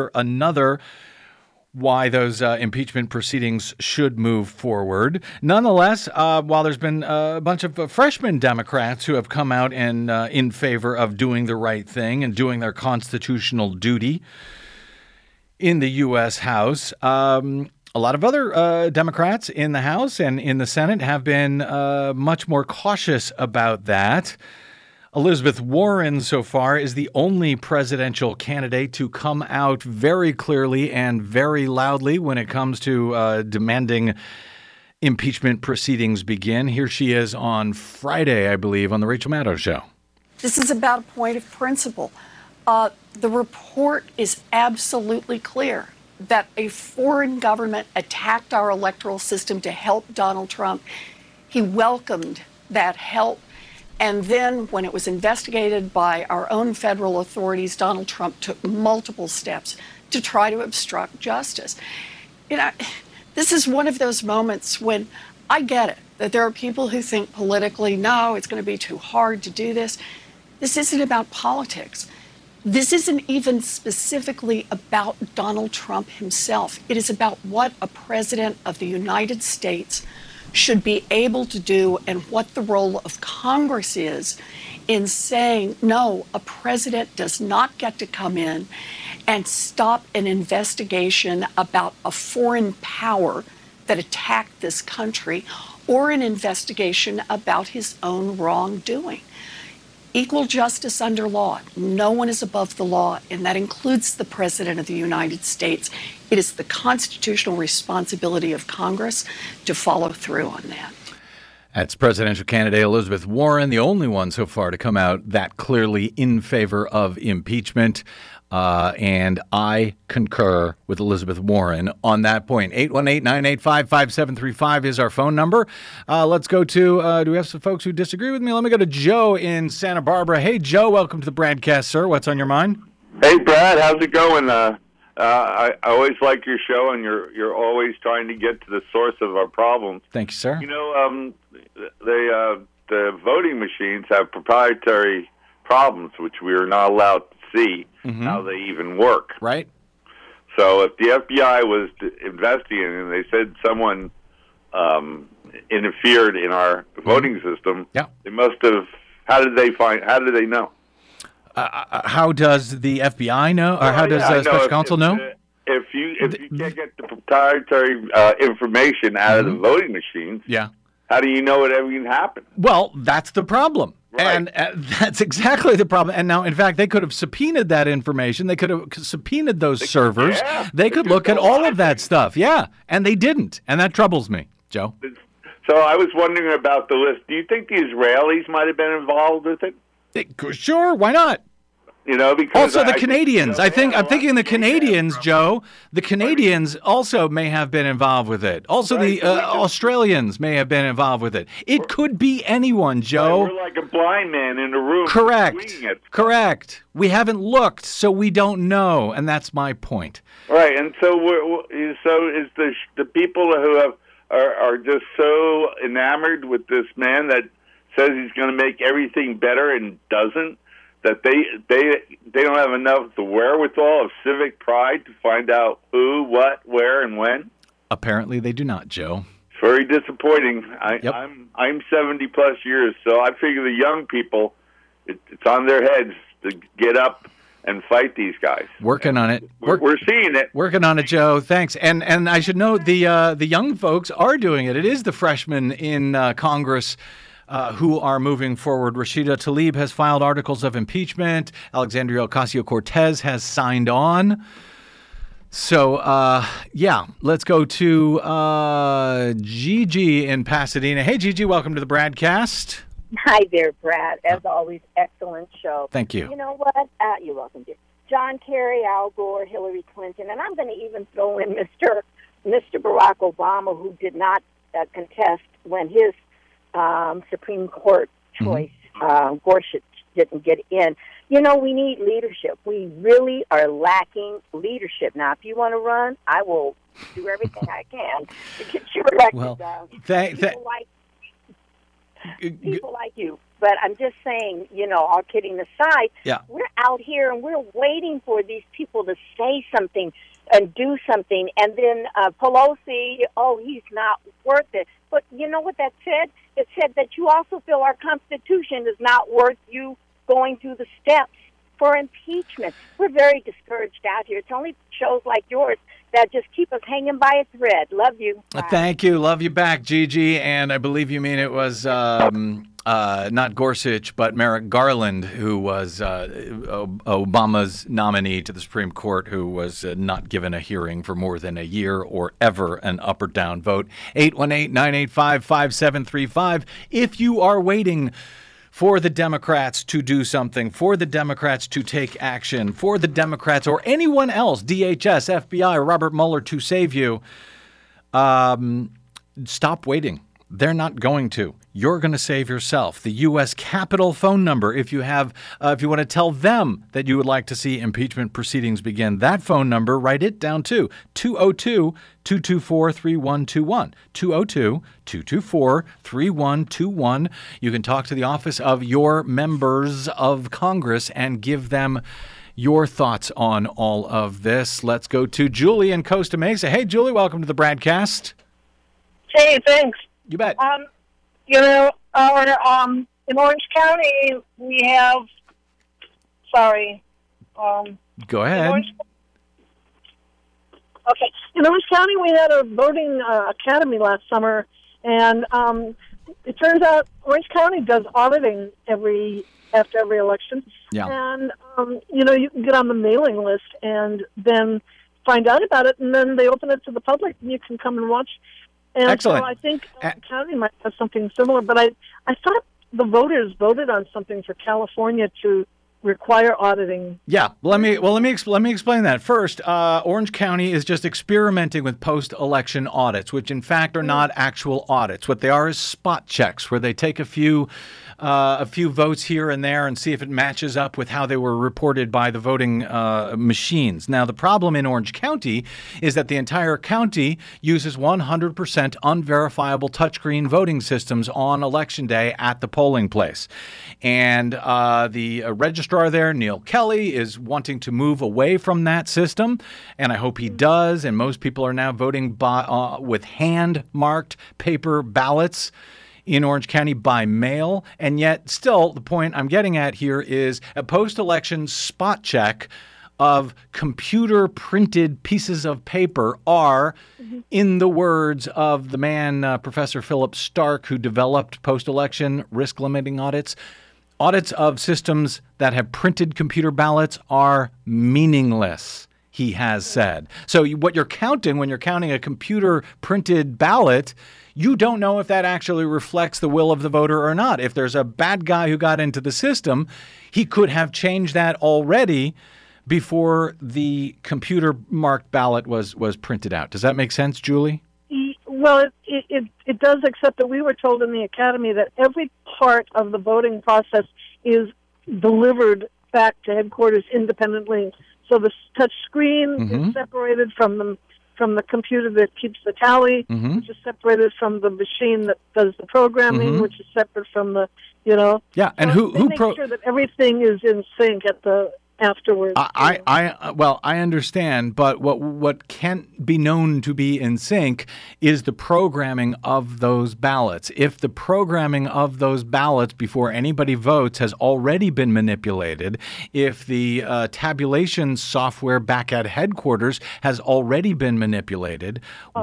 why those impeachment proceedings should move forward. Nonetheless, while there's been a bunch of freshman Democrats who have come out and in favor of doing the right thing and doing their constitutional duty in the U.S. House, a lot of other Democrats in the House and in the Senate have been much more cautious about that. Elizabeth Warren, so far, is the only presidential candidate to come out very clearly and very loudly when it comes to demanding impeachment proceedings begin. Here she is on Friday, I believe, on the Rachel Maddow Show. This is about a point of principle. The report is absolutely clear that a foreign government attacked our electoral system to help Donald Trump. He welcomed that help. And then when it was investigated by our own federal authorities, Donald Trump took multiple steps to try to obstruct justice. You know, this is one of those moments when I get it, that there are people who think politically, no, it's going to be too hard to do this. This isn't about politics. This isn't even specifically about Donald Trump himself. It is about what a president of the United States should be able to do and what the role of Congress is in saying, no, a president does not get to come in and stop an investigation about a foreign power that attacked this country or an investigation about his own wrongdoing. Equal justice under law. No one is above the law, and that includes the President of the United States. It is the constitutional responsibility of Congress to follow through on that. That's presidential candidate Elizabeth Warren, the only one so far to come out that clearly in favor of impeachment. And I concur with Elizabeth Warren on that point. 818-985-5735 is our phone number. Let's go to, do we have some folks who disagree with me? Let me go to Joe in Santa Barbara. Hey, Joe, welcome to the broadcast, sir. What's on your mind? Hey, Brad, how's it going? I always like your show, and you're always trying to get to the source of our problems. Thank you, sir. You know, the voting machines have proprietary problems, which we are not allowed to see how they even work. Right. So if the FBI was investigating and they said someone interfered in our voting system, they must have. How did they know? How does the FBI know, or how does Special Counsel know? If you can't get the proprietary information out of the voting machines, how do you know it even happened? Well, that's the problem. Right. And that's exactly the problem. And now, in fact, they could have subpoenaed that information. They could have subpoenaed those servers. They could look at all of that stuff. Yeah, and they didn't. And that troubles me, Joe. So I was wondering about the list. Do you think the Israelis might have been involved with it? Sure, why not? You know, because also the Canadians. I'm thinking the Canadians, Joe. The Canadians also may have been involved with it. Also, the Australians may have been involved with it. It could be anyone, Joe. We're like a blind man in a room. Correct. We haven't looked, so we don't know, and that's my point. Right, and so is the people who are just so enamored with this man that says he's going to make everything better and doesn't. That they don't have enough the wherewithal of civic pride to find out who, what, where, and when? Apparently they do not, Joe. It's very disappointing. I'm 70 plus years, so I figure the young people, it's on their heads to get up and fight these guys. Working on it. We're seeing it. Working on it, Joe. Thanks. And I should note the young folks are doing it. It is the freshmen in Congress who are moving forward. Rashida Tlaib has filed articles of impeachment. Alexandria Ocasio-Cortez has signed on. So, let's go to Gigi in Pasadena. Hey, Gigi, welcome to the Bradcast. Hi there, Brad. As always, excellent show. Thank you. You know what? You're welcome, dear. John Kerry, Al Gore, Hillary Clinton, and I'm going to even throw in Mr. Barack Obama, who did not contest when his Supreme Court choice, Gorsuch, didn't get in. You know, we need leadership. We really are lacking leadership. Now, if you want to run, I will do everything I can to get you elected. Well, people like you. But I'm just saying, you know, all kidding aside, we're out here and we're waiting for these people to say something and do something. And then Pelosi, he's not worth it. But you know what that said? It said that you also feel our Constitution is not worth you going through the steps for impeachment. We're very discouraged out here. It's only shows like yours that just keep us hanging by a thread. Love you. Bye. Thank you. Love you back, Gigi. And I believe you mean it was not Gorsuch, but Merrick Garland, who was Obama's nominee to the Supreme Court, who was not given a hearing for more than a year or ever an up or down vote. 818-985-5735. If you are waiting for the Democrats to do something, for the Democrats to take action, for the Democrats or anyone else, DHS, FBI, Robert Mueller, to save you, stop waiting. They're not going to. You're going to save yourself. The U.S. Capitol phone number, if you have, if you want to tell them that you would like to see impeachment proceedings begin, that phone number, write it down too, 202-224-3121, 202-224-3121. You can talk to the office of your members of Congress and give them your thoughts on all of this. Let's go to Julie in Costa Mesa. Hey, Julie, welcome to the Bradcast. Hey, thanks. You bet. You know, our in Orange County we have. Sorry. Go ahead. In Orange County, we had a voting academy last summer, and it turns out Orange County does auditing after every election. Yeah. And you know, you can get on the mailing list and then find out about it, and then they open it to the public, and you can come and watch And Excellent. so I think county might have something similar, but I thought the voters voted on something for California to require auditing. Yeah, let me explain that. First, Orange County is just experimenting with post-election audits, which in fact are not actual audits. What they are is spot checks, where they take a few votes here and there and see if it matches up with how they were reported by the voting machines. Now, the problem in Orange County is that the entire county uses 100% unverifiable touchscreen voting systems on Election Day at the polling place. And the registrar there, Neil Kelly, is wanting to move away from that system, and I hope he does. And most people are now voting with hand-marked paper ballots in Orange County by mail. And yet, still, the point I'm getting at here is a post-election spot check of computer-printed pieces of paper are, in the words of the man, Professor Philip Stark, who developed post-election risk-limiting audits of systems that have printed computer ballots are meaningless, he has said. So what you're counting when you're counting a computer-printed ballot, you don't know if that actually reflects the will of the voter or not. If there's a bad guy who got into the system, he could have changed that already before the computer-marked ballot was printed out. Does that make sense, Julie? Well, it does, except that we were told in the academy that every part of the voting process is delivered back to headquarters independently. So the touch screen is separated from the computer that keeps the tally, which is separated from the machine that does the programming, which is separate from the, Yeah, and so who make sure that everything is in sync at the afterwards. I understand, but what can't be known to be in sync is the programming of those ballots. If the programming of those ballots before anybody votes has already been manipulated, if the tabulation software back at headquarters has already been manipulated,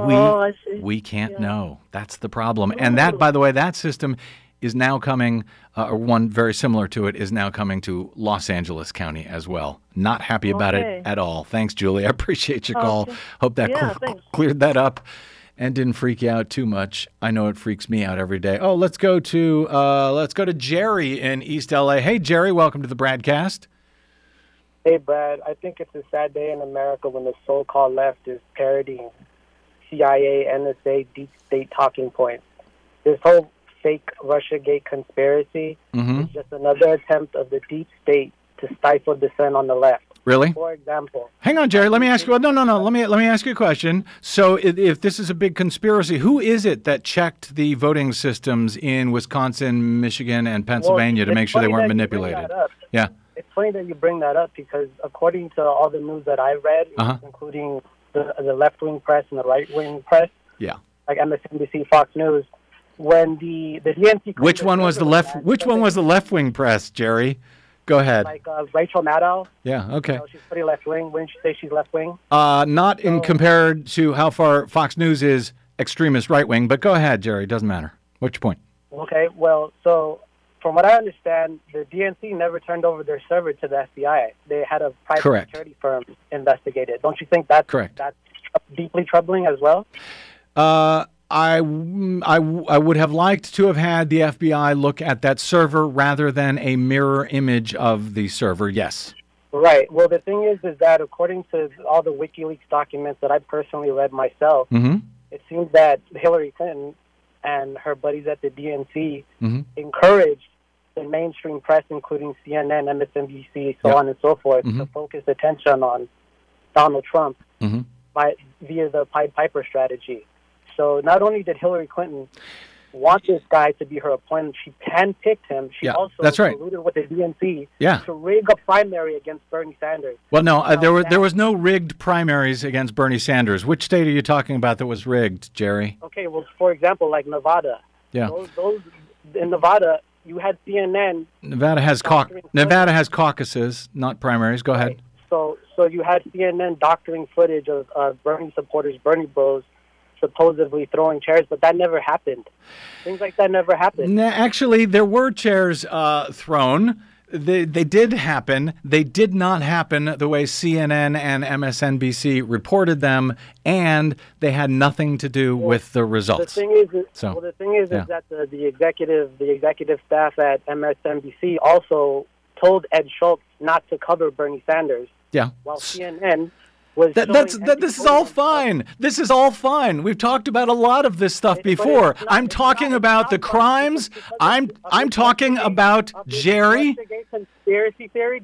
we can't know. That's the problem. And that, by the way, that system is now coming, or one very similar to it, is now coming to Los Angeles County as well. Not happy about it at all. Thanks, Julie. I appreciate your call. Hope that cleared that up and didn't freak you out too much. I know it freaks me out every day. Oh, let's go to Jerry in East LA. Hey, Jerry, welcome to the Bradcast. Hey, Brad. I think it's a sad day in America when the so-called left is parodying CIA, NSA, deep state talking points. This whole fake Russiagate conspiracy is just another attempt of the deep state to stifle dissent on the left. Really? For example. Hang on, Jerry. Let me ask you. No. Let me ask you a question. So, if this is a big conspiracy, who is it that checked the voting systems in Wisconsin, Michigan, and Pennsylvania to make sure they weren't manipulated? Yeah. It's funny that you bring that up because according to all the news that I read, including the left-wing press and the right-wing press, like MSNBC, Fox News, when the DNC... Which one was the left-wing press, Jerry? Go ahead. Like Rachel Maddow. Yeah, okay. She's pretty left-wing. Wouldn't you say she's left-wing? Not in compared to how far Fox News is extremist right-wing, but go ahead, Jerry. Doesn't matter. What's your point? Okay, well, so from what I understand, the DNC never turned over their server to the FBI. They had a private security firm investigate it. Don't you think that's deeply troubling as well? I would have liked to have had the FBI look at that server rather than a mirror image of the server, yes. Right. Well, the thing is that according to all the WikiLeaks documents that I personally read myself, it seems that Hillary Clinton and her buddies at the DNC encouraged the mainstream press, including CNN, MSNBC, so on and so forth, to focus attention on Donald Trump via the Pied Piper strategy. So not only did Hillary Clinton want this guy to be her appointment, she handpicked him. She also colluded with the DNC to rig a primary against Bernie Sanders. Well, no, there was no rigged primaries against Bernie Sanders. Which state are you talking about that was rigged, Jerry? Okay, well, for example, like Nevada. Yeah. Those in Nevada, you had CNN. Nevada has caucuses, not primaries. Go ahead. So you had CNN doctoring footage of Bernie supporters, Bernie bros, supposedly throwing chairs, but that never happened. Things like that never happened. Actually, there were chairs thrown. They did happen. They did not happen the way CNN and MSNBC reported them, and they had nothing to do with the results. The thing is that the executive staff at MSNBC also told Ed Schultz not to cover Bernie Sanders. Yeah. While CNN was this is all fine. This is all fine. We've talked about a lot of this stuff before. I'm talking about the crimes. I'm talking about Jerry. Conspiracy theory.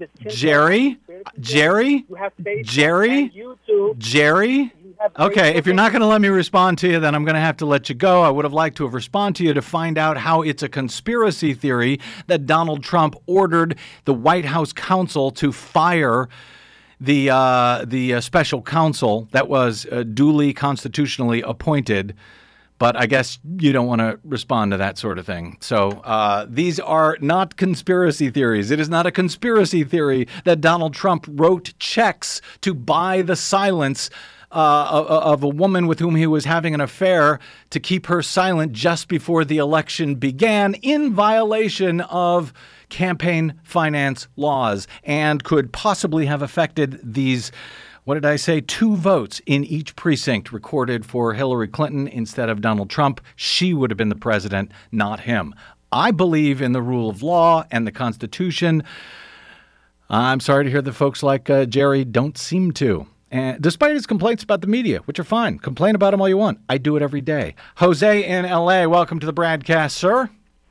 Jerry. Okay, if you're not going to let me respond to you, then I'm going to have to let you go. I would have liked to have responded to you to find out how it's a conspiracy theory that Donald Trump ordered the White House counsel to fire the special counsel that was duly constitutionally appointed. But I guess you don't want to respond to that sort of thing. So these are not conspiracy theories. It is not a conspiracy theory that Donald Trump wrote checks to buy the silence of a woman with whom he was having an affair to keep her silent just before the election began in violation of campaign finance laws and could possibly have affected these, what did I say, 2 votes in each precinct recorded for Hillary Clinton instead of Donald Trump. She would have been the president, not him. I believe in the rule of law and the Constitution. I'm sorry to hear that folks like Jerry don't seem to. And despite his complaints about the media, which are fine. Complain about them all you want. I do it every day. Jose in L.A., welcome to the broadcast, sir.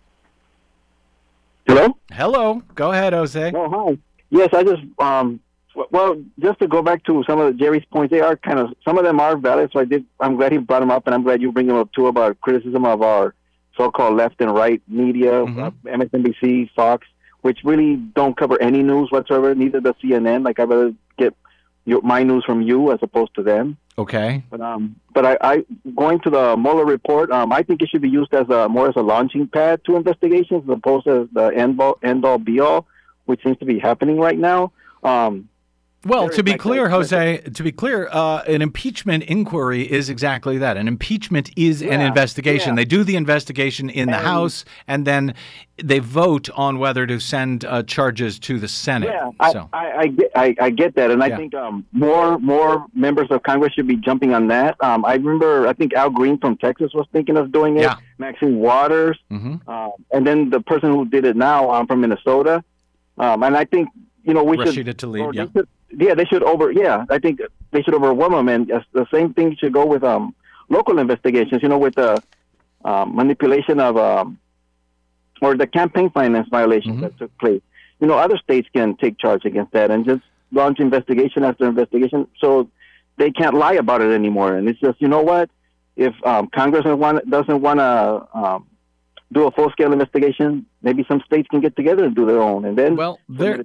Hello? Hello. Go ahead, Jose. Oh, hi. Yes, I just, just to go back to some of Jerry's points, they are some of them are valid, so I'm glad he brought them up, and I'm glad you bring them up, too, about criticism of our so-called left and right media, MSNBC, Fox, which really don't cover any news whatsoever, neither does CNN. Like, I'd rather get my news from you as opposed to them. Okay. But I going to the Mueller report, I think it should be used as more as a launching pad to investigations as opposed to the end-all, be-all, which seems to be happening right now. Well, to be clear, Jose, an impeachment inquiry is exactly that. An impeachment is an investigation. Yeah. They do the investigation in the House, and then they vote on whether to send charges to the Senate. Yeah, I get that, and I think more members of Congress should be jumping on that. I think Al Green from Texas was thinking of doing it. Yeah. Maxine Waters, and then the person who did it now from Minnesota. And I think we Rashida should. Tlaib, they should I think they should overwhelm them, and the same thing should go with local investigations. With the manipulation of or the campaign finance violations that took place. Other states can take charge against that and just launch investigation after investigation, so they can't lie about it anymore. And it's just, if Congress doesn't want to do a full-scale investigation, maybe some states can get together and do their own, and then they're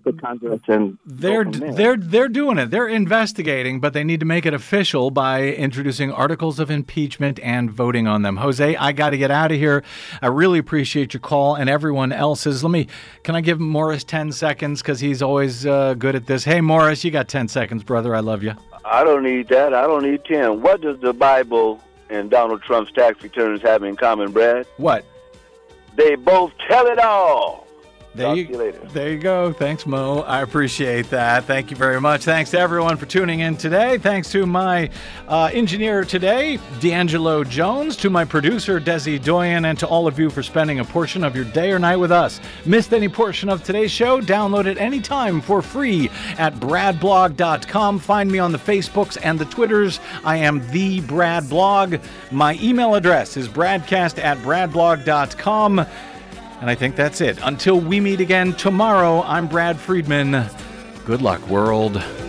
doing it. They're investigating, but they need to make it official by introducing articles of impeachment and voting on them. Jose, I got to get out of here. I really appreciate your call and everyone else's. Can I give Morris 10 seconds because he's always good at this? Hey, Morris, you got 10 seconds, brother. I love you. I don't need that. I don't need 10. What does the Bible and Donald Trump's tax returns have in common, Brad? What? They both tell it all. Talk to you later. There you go. Thanks, Mo. I appreciate that. Thank you very much. Thanks to everyone for tuning in today. Thanks to my engineer today, D'Angelo Jones, to my producer, Desi Doyen, and to all of you for spending a portion of your day or night with us. Missed any portion of today's show? Download it anytime for free at bradblog.com. Find me on the Facebooks and the Twitters. I am the Brad Blog. My email address is bradcast@bradblog.com. And I think that's it. Until we meet again tomorrow, I'm Brad Friedman. Good luck, world.